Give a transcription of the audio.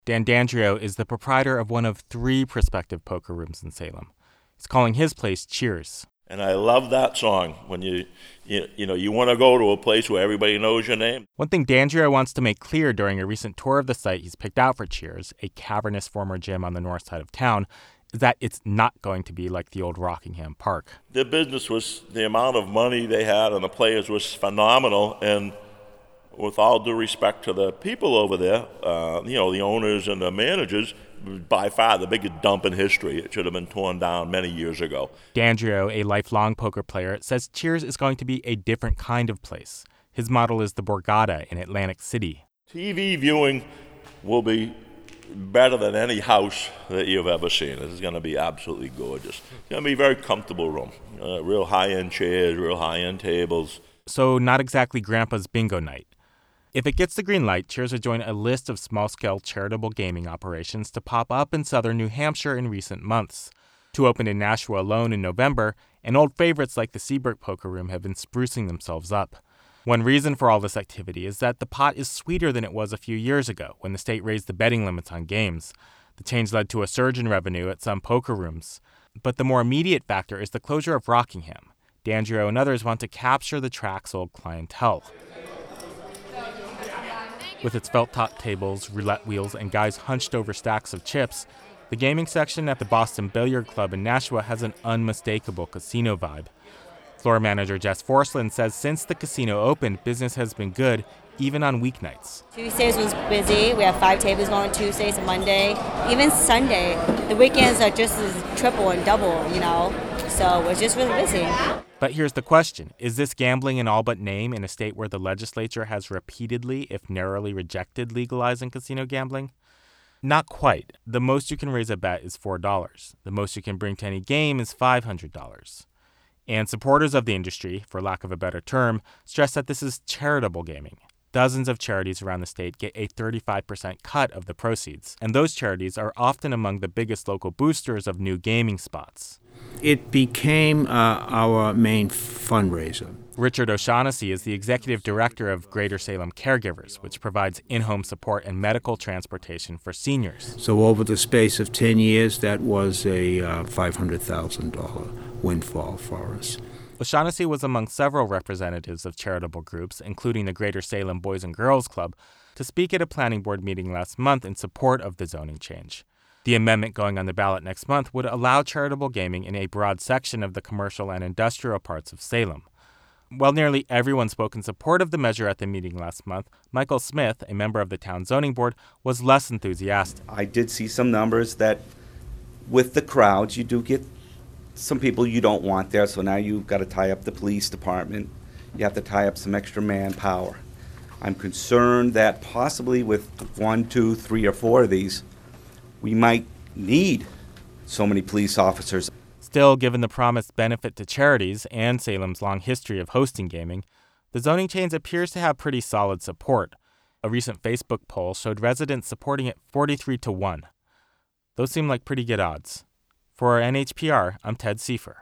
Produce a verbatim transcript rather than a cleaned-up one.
Dan D'Andrio is the proprietor of one of three prospective poker rooms in Salem. He's calling his place Cheers. And I love that song when you, you, you know, you want to go to a place where everybody knows your name. One thing D'Andrio wants to make clear during a recent tour of the site he's picked out for Cheers, a cavernous former gym on the north side of town, is that it's not going to be like the old Rockingham Park. Their business was, the amount of money they had and the players was phenomenal. And with all due respect to the people over there, uh, you know, the owners and the managers, by far the biggest dump in history. It should have been torn down many years ago. D'Andrio, a lifelong poker player, says Cheers is going to be a different kind of place. His model is the Borgata in Atlantic City. T V viewing will be better than any house that you've ever seen. It's going to be absolutely gorgeous. It's going to be a very comfortable room. Uh, real high-end chairs, real high-end tables. So not exactly Grandpa's bingo night. If it gets the green light, Cheers would join a list of small-scale charitable gaming operations to pop up in southern New Hampshire in recent months. Two opened in Nashua alone in November, and old favorites like the Seabrook Poker Room have been sprucing themselves up. One reason for all this activity is that the pot is sweeter than it was a few years ago when the state raised the betting limits on games. The change led to a surge in revenue at some poker rooms. But the more immediate factor is the closure of Rockingham. D'Andrio and others want to capture the track's old clientele. With its felt-top tables, roulette wheels, and guys hunched over stacks of chips, the gaming section at the Boston Billiard Club in Nashua has an unmistakable casino vibe. Floor manager Jess Forsland says since the casino opened, business has been good, even on weeknights. Tuesdays was busy. We have five tables going Tuesdays and Monday. Even Sunday. The weekends are just as triple and double, you know. So we're just really busy. But here's the question. Is this gambling in all but name in a state where the legislature has repeatedly, if narrowly, rejected legalizing casino gambling? Not quite. The most you can raise a bet is four dollars. The most you can bring to any game is five hundred dollars. And supporters of the industry, for lack of a better term, stress that this is charitable gaming. Dozens of charities around the state get a thirty-five percent cut of the proceeds, and those charities are often among the biggest local boosters of new gaming spots. It became uh, our main fundraiser. Richard O'Shaughnessy is the executive director of Greater Salem Caregivers, which provides in-home support and medical transportation for seniors. So over the space of ten years, that was a uh, five hundred thousand dollars windfall for us. O'Shaughnessy was among several representatives of charitable groups, including the Greater Salem Boys and Girls Club, to speak at a planning board meeting last month in support of the zoning change. The amendment going on the ballot next month would allow charitable gaming in a broad section of the commercial and industrial parts of Salem. While nearly everyone spoke in support of the measure at the meeting last month, Michael Smith, a member of the town zoning board, was less enthusiastic. I did see some numbers that with the crowds, you do get some people you don't want there, so now you've got to tie up the police department. You have to tie up some extra manpower. I'm concerned that possibly with one, two, three, or four of these, we might need so many police officers. Still, given the promised benefit to charities and Salem's long history of hosting gaming, the zoning change appears to have pretty solid support. A recent Facebook poll showed residents supporting it forty-three to one. Those seem like pretty good odds. For N H P R, I'm Ted Seifer.